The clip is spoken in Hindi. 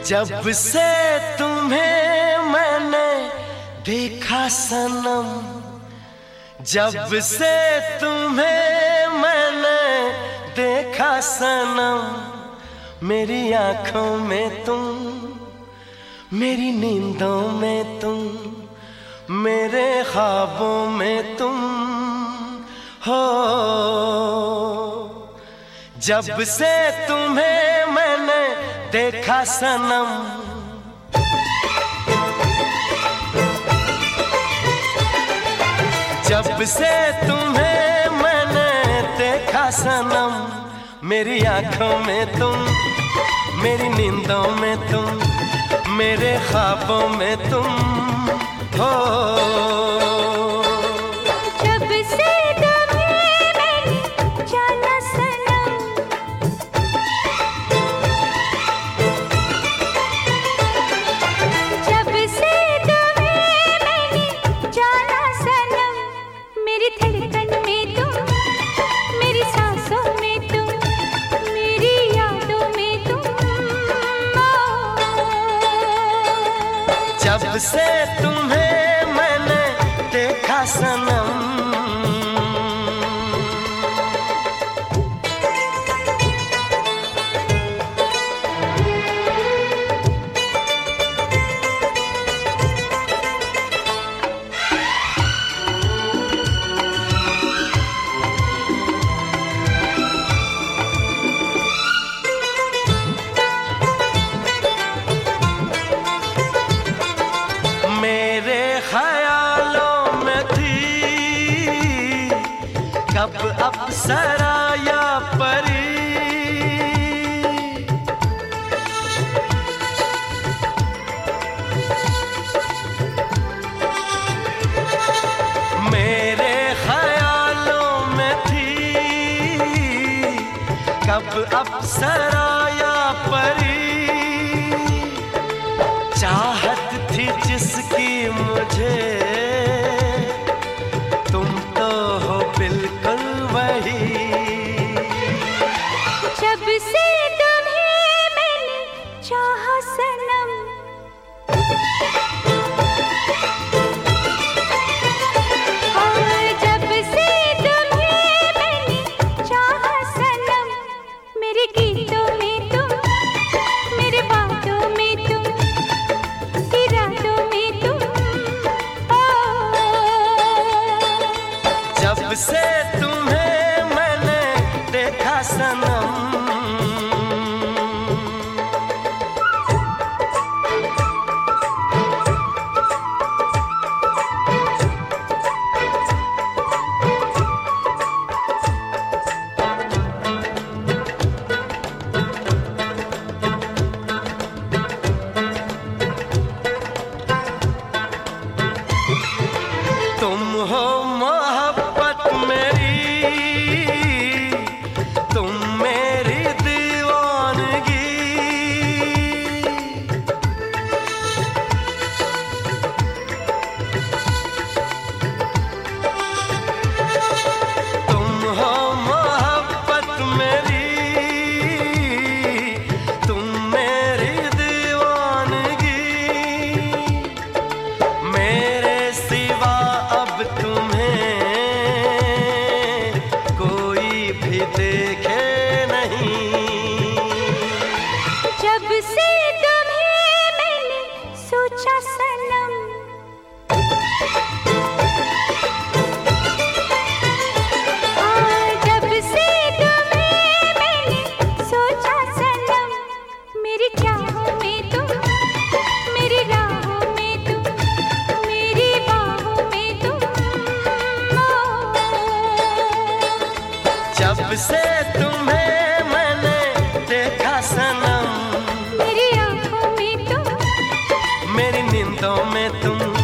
जब से तुम्हें मैंने देखा सनम, जब से तुम्हें मैंने देखा सनम, मेरी आंखों में तुम, मेरी नींदों में तुम, मेरे ख्वाबों में तुम हो। जब से तुम्हें मैंने देखा सनम, जब से तुम्हें मैंने देखा सनम, मेरी आंखों में तुम, मेरी नींदों में तुम, मेरे ख्वाबों में तुम हो। जब से तुम्हें मैंने जाना सनम, जब से तुम्हें मैंने जाना सनम, मेरी धड़कन में तुम, मेरी सांसों में तुम, मेरी यादों में तुम जब से तुम्हें मैंने देखा सनम, मेरे ख्यालों में थी कब अप्सरा या परी, मेरे ख्यालों में थी कब अप्सरा या परी, चाहत थी जिसकी मुझे, तुम तो हो बिल्कुल वही। जब से तुम्हें मैंने चाहा सनम, और जब से तुम्हें मैंने चाहा सनम, मेरे गीतों में तुम, मेरे बातों में तुम, इरादों में तुम जब से तुम्हें मैंने देखा सनम, तुम हो मोहब्बत मेरी, तुम मेरी दीवानगी, तुम हो मोहब्बत मेरी, तुम मेरी दीवानगी, मेरे सिवा अब तुम्हें कोई भी देखे नहीं। जब से तुम्हें मैंने सोचा सनम, जब से तुम्हें मैंने सोचा सनम, मेरी चाहों में तुम, मेरी राहों में तुम, मेरी बाहों में तुम जब से तुम्हें मैंने देखा सनम, मेरी आंखों में तुम, मेरी नींदों में तुम,